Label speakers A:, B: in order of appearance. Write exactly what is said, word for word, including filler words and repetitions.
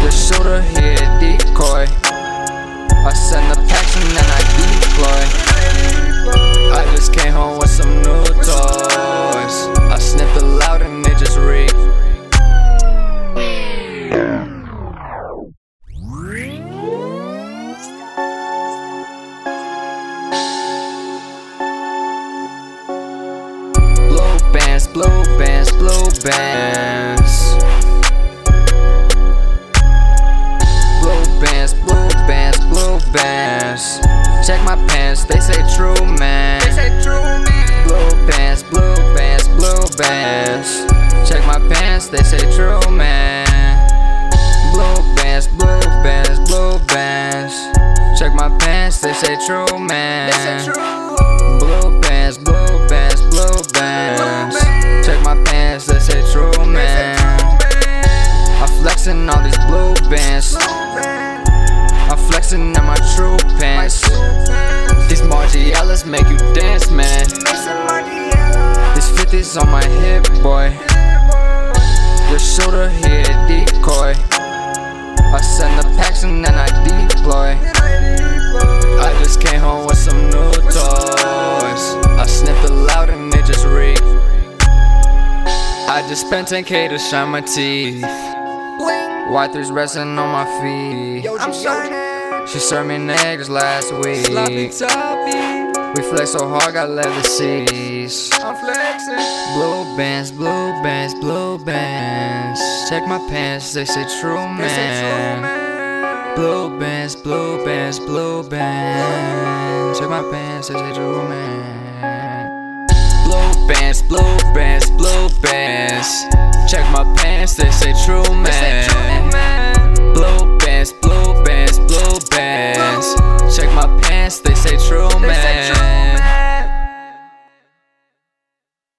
A: Just shooter here, decoy. I send the packs and then I deploy. I just came home with some new toys. I sniffed it loud and it just reeked. Blue bands, blue bands, blue bands. Blue bands, blue bands, blue bands. Check my pants, they say true man. They say true man. Blue bands, blue bands, blue bands. Check my pants, they say true man. Blue bands, blue bands, blue bands. Check my pants, they say true man. They say true. Blue bands, blue bands, blue bands. Check my pants, they say true man. I'm flexing all these blue bands. I'm flexing in my true pants. These Margielas make you dance, man. These fifties on my hip, boy. Your shooter here, decoy. I send the packs and then I deploy. I just came home with some new toys. I sniffed it loud and it just reeked. I just spent ten K to shine my teeth. Y three's resting on my feet. She served me niggas last week. We flex so hard, got leather seats. I'm flexing. Blue bands, blue bands, blue bands. Check my pants, they say true man. Blue bands, blue bands, blue bands. Check my pants, they say true man. Blue bands, blue bands, blue bands. Check my pants, they say true man. Blue bands, blue bands, blue bands. Check my pants, they